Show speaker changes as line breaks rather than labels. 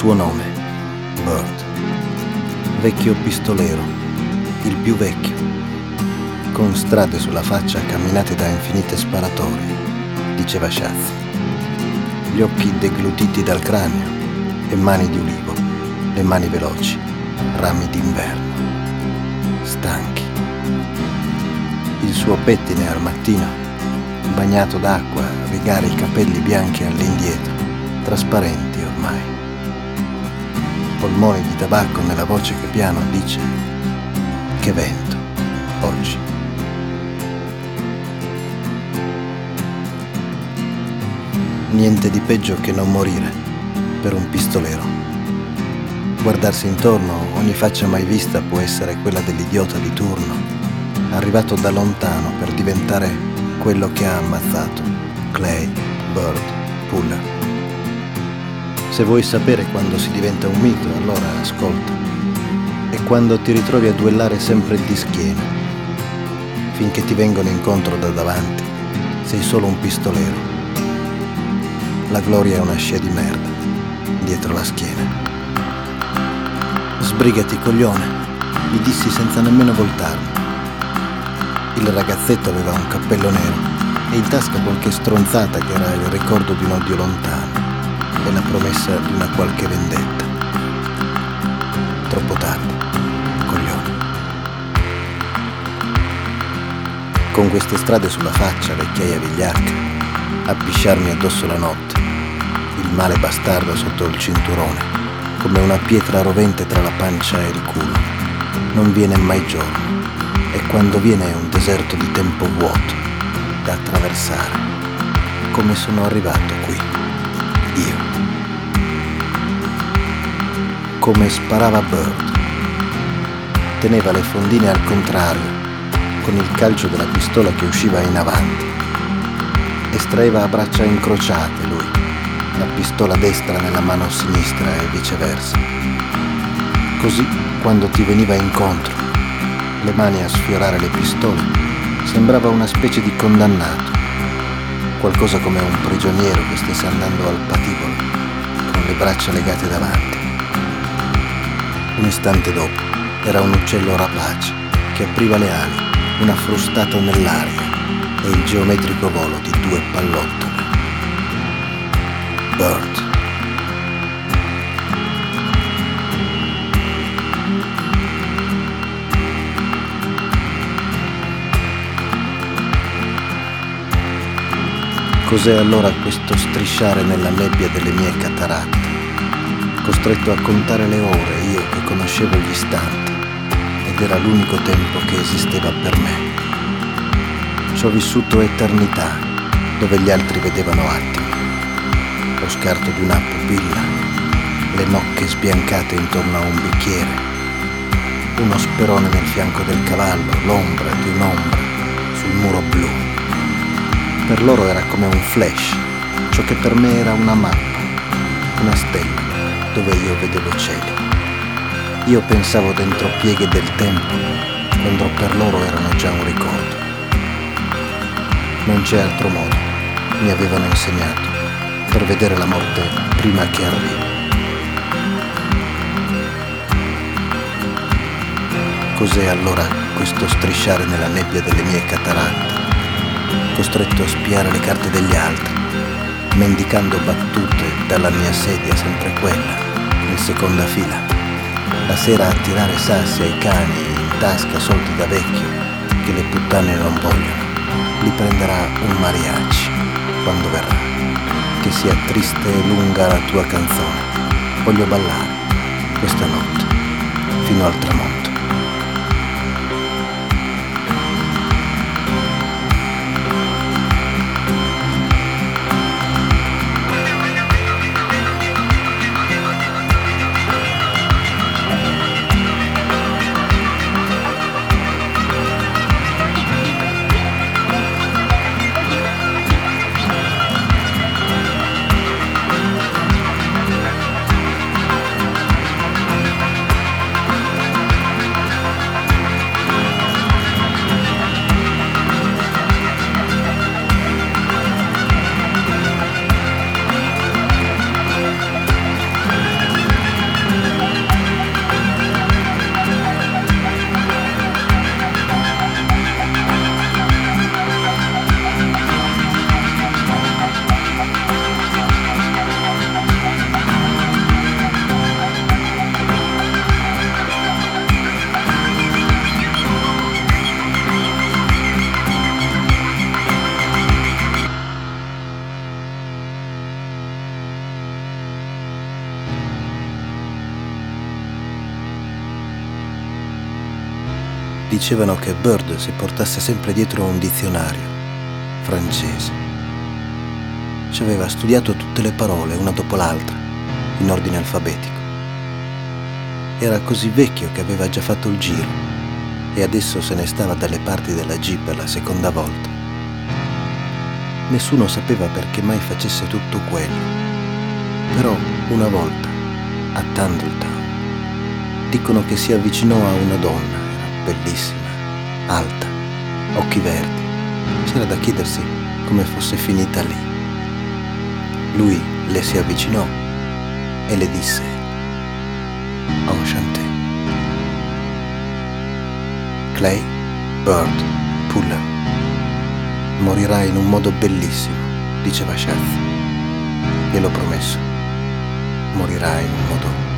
suo nome, Bird. Vecchio pistolero, il più vecchio, con strade sulla faccia camminate da infinite sparatorie, diceva Shaz. Gli occhi deglutiti dal cranio e mani di ulivo, le mani veloci, rami d'inverno, stanchi. Il suo pettine al mattino, bagnato d'acqua, rigare i capelli bianchi all'indietro, trasparenti ormai. Polmoni di tabacco nella voce che piano dice: che vento, oggi. Niente di peggio che non morire per un pistolero. Guardarsi intorno, ogni faccia mai vista può essere quella dell'idiota di turno, arrivato da lontano per diventare quello che ha ammazzato Clay, Bird, Puller. Se vuoi sapere quando si diventa un mito, allora ascolta. E quando ti ritrovi a duellare sempre di schiena, finché ti vengono incontro da davanti, sei solo un pistolero. La gloria è una scia di merda dietro la schiena. Sbrigati, coglione, gli dissi senza nemmeno voltarmi. Il ragazzetto aveva un cappello nero e in tasca qualche stronzata che era il ricordo di un odio lontano e la promessa di una qualche vendetta. Troppo tardi, coglione. Con queste strade sulla faccia, vecchiaia vigliacca, a pisciarmi addosso la notte, il male bastardo sotto il cinturone, come una pietra rovente tra la pancia e il culo. Non viene mai giorno, e quando viene è un deserto di tempo vuoto, da attraversare, come sono arrivato qui, io. Come sparava Bird. Teneva le fondine al contrario, con il calcio della pistola che usciva in avanti. Estraeva a braccia incrociate lui, la pistola destra nella mano sinistra e viceversa. Così, quando ti veniva incontro, le mani a sfiorare le pistole, sembrava una specie di condannato, qualcosa come un prigioniero che stesse andando al patibolo, con le braccia legate davanti. Un istante dopo era un uccello rapace che apriva le ali, una frustata nell'aria e il geometrico volo di 2 pallottole. Bird. Cos'è allora questo strisciare nella nebbia delle mie cataratte? Costretto a contare le ore, io che conoscevo gli istanti, ed era l'unico tempo che esisteva per me. Ci ho vissuto eternità, dove gli altri vedevano attimi. Lo scarto di una pupilla, le nocche sbiancate intorno a un bicchiere, uno sperone nel fianco del cavallo, l'ombra di un'ombra sul muro blu. Per loro era come un flash, ciò che per me era una mappa, una stella, dove io vedevo cieli. Io pensavo dentro pieghe del tempo, quando per loro erano già un ricordo. Non c'è altro modo, mi avevano insegnato, per vedere la morte prima che arrivi. Cos'è allora questo strisciare nella nebbia delle mie cataratte, costretto a spiare le carte degli altri, mendicando battute dalla mia sedia, sempre quella, in seconda fila, la sera a tirare sassi ai cani in tasca soldi da vecchio, che le puttane non vogliono. Li prenderà un mariachi quando verrà. Che sia triste e lunga la tua canzone, voglio ballare questa notte fino al tramonto. dicevano che Bird si portasse sempre dietro un dizionario francese. Ci aveva studiato tutte le parole, una dopo l'altra, in ordine alfabetico. Era così vecchio che aveva già fatto il giro e adesso se ne stava dalle parti della Jeep per la seconda volta. Nessuno sapeva perché mai facesse tutto quello. Però una volta, a Tandletown, dicono che si avvicinò a una donna, era bellissima, alta, occhi verdi. C'era da chiedersi come fosse finita lì. Lui le si avvicinò e le disse Enchanté. Clay Bird Puller morirà in un modo bellissimo, diceva Chef. Gliel'ho promesso. Morirà in un modo